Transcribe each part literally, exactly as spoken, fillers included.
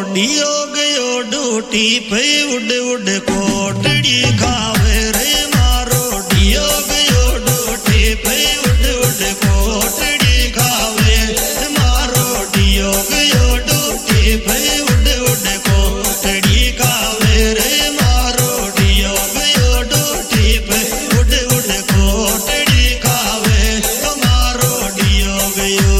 Deo गयो duty पे उड़ उड़ कोटड़ी खावे रे मारो डियो गयो डूटी पे उड़ उड़ कोटड़ी खावे मारो डियो गयो डूटी पे उड़ उड़ कोटड़ी खावे रे मारो डियो गयो डूटी पे उड़ उड़ कोटड़ी खावे मारो डियो गयो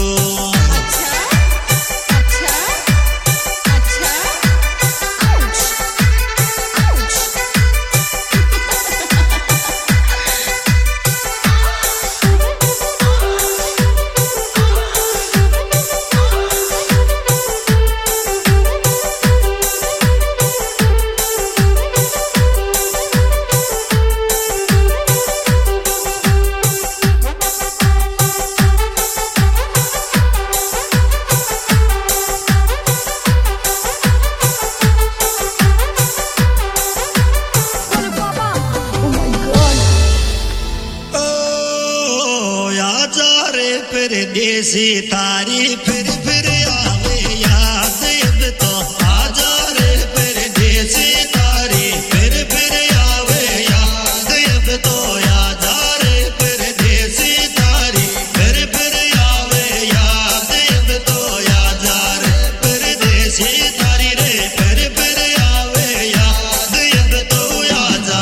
परदेसी तारी फिर फिर आवे याद अब तो आजा रे परदेसी तारी फिर फिर आवे याद अब तो आजा रे परदेसी तारी फिर फिर आवे याद अब तो आजा रे परदेसी तारी रे फिर फिर आवे याद अब तो आजा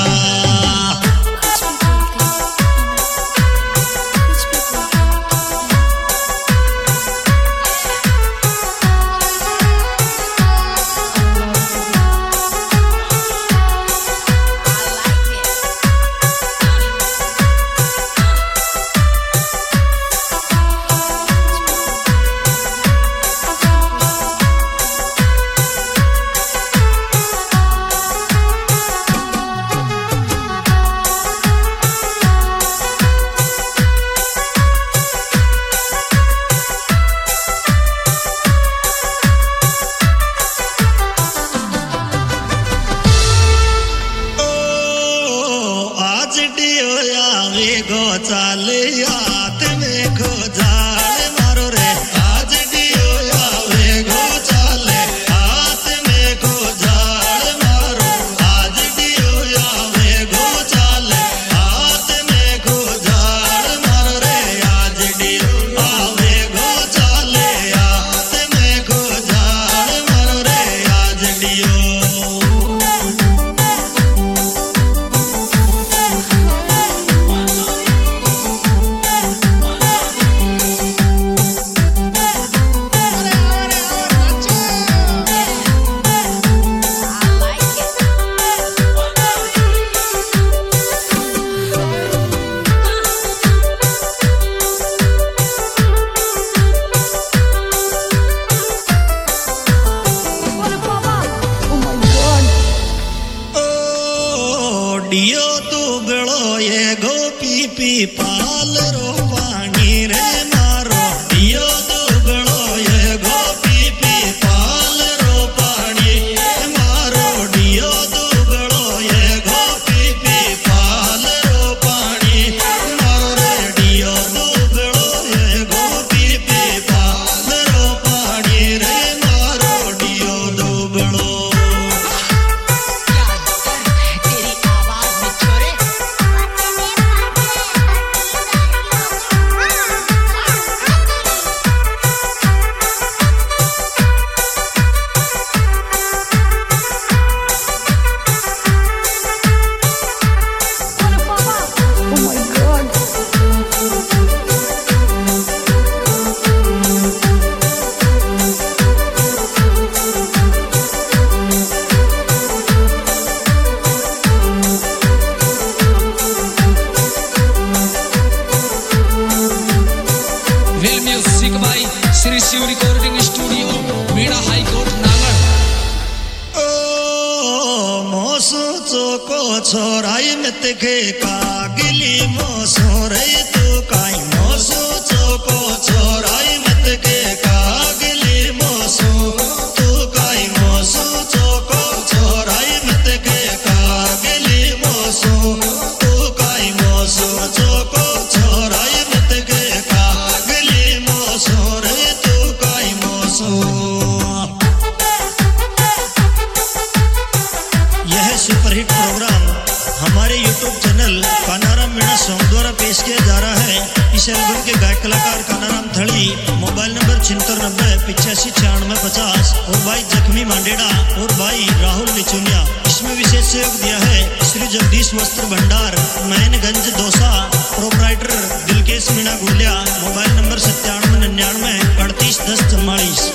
गो चाले हाथ में खो जाल मारो रे आज डियो आवे गो चाले हाथ में खो जाल मारो आज डियो आवे गो चाले हाथ में खो जाल मारो रे आज डियो आवे गो चाले हाथ में खो जाल मारो रे आज डियो डियो तू गड़ो ये गो पी पी पाल रो पानी रे मारो डियो तू गड़ो ये गो पी पी पाल रो पानी मारो डियो तू गड़ो ये गो पी पी पाल रो पानी मारो रे डियो तू गड़ो ये गो पी पी पाल रो पानी रे मारो डियो तू गड़ो Shri Shiv recording studio Meena high court Nangar ओ मोसो चोको छोराई मत के कागली मोसो रे तू काई मोसो चोको छोराई मत के कागली मोसो तू काई मोसो चोको छोराई मत के कागली मोसो तू काई मोसो चोको छोराई मत के कागली मोसो रे तू काई मोसो सॉन्ग द्वारा पेश किया जा रहा है। इस एल्बम के गायक कलाकार कानाराम थड़ी, मोबाइल नंबर छिहत्तर नब्बे पिचासी छियानवे पचास, और भाई जख्मी मांडेड़ा और भाई राहुल निचुनिया। इसमें विशेष सहयोग दिया है Shri Jagdish Vastra Bhandar, Mainganj Dausa, proprietor Dilkesh Meena Gulia. Mobile number सत्तानवे निन्यानवे अड़तीस दस चौवालीस।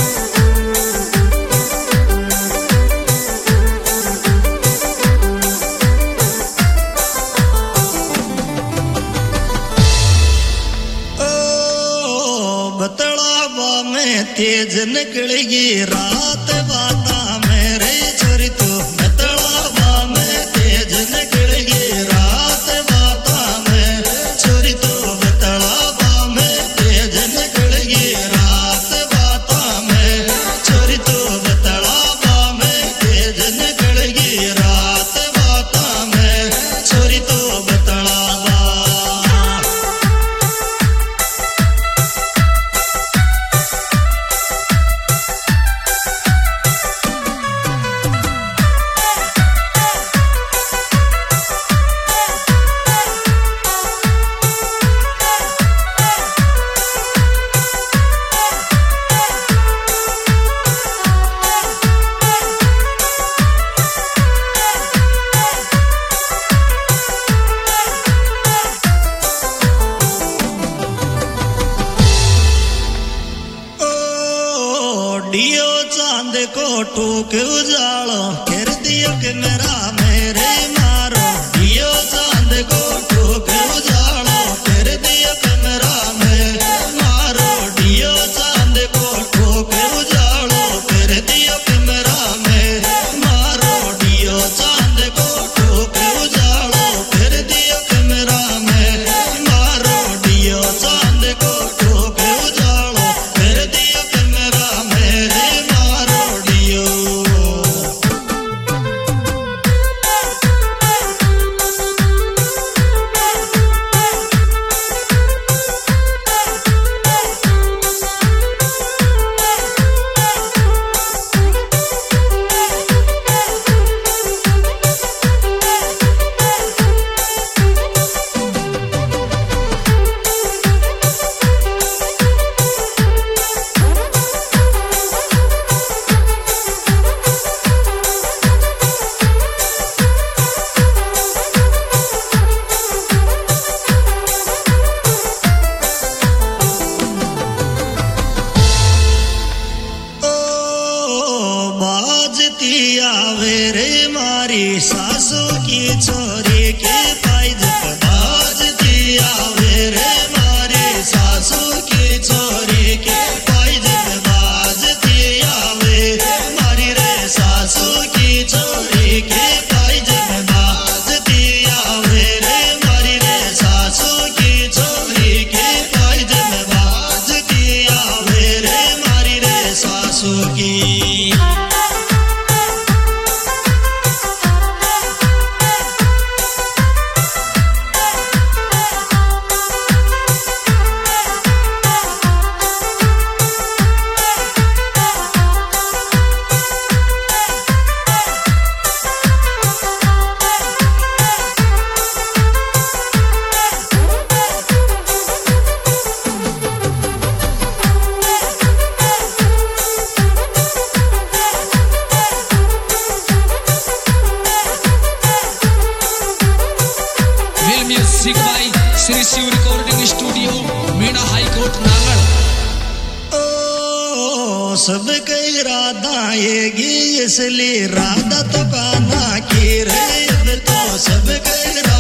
बतलावा में तेज निकलेगी रात बाता मेरे छोरी तो, बतलावा में तेज निकलेगी रात बाता मेरे छोरी तो, बतलावा में तेज निकलेगी रात बाता मेरे छोरी तो, बतलावा में तेज निकलेगी रात बाता मेरे छोरी तो, बतलावा। डियो चांद को टूक उजालो कर दियो कि मेरा मेरे मारो, डियो चांद को टूक उजालो कर दियो कि मेरा मेरे मारो, डियो चांद को टूक उजालो कर दियो कि मेरा मेरे मारो, डियो चांद को टूक उजालो कर दियो कि मेरा मेरे मारो, डियो चांद को टूक उजालो कर दियो कि मेरा मेरे मारो डियो। बाजती आवे रे मारी सासू की छोरी के पाइज पे, बाजती आवे रे मारी सासू की छोरी के पाइज पे, बाजती आवे मारी रे सासू की छोरी के पाइज पे, बाजती आवे रे मारी रे सासू की छोरी के पाइज पे, बाजती आवे रे मारी रे सासू की। Music by Shri Shiv recording studio, Meena high court Nangar. ओ सब कई राधा येगी इसलिए राधा तो काना की रे, अब तो सब कई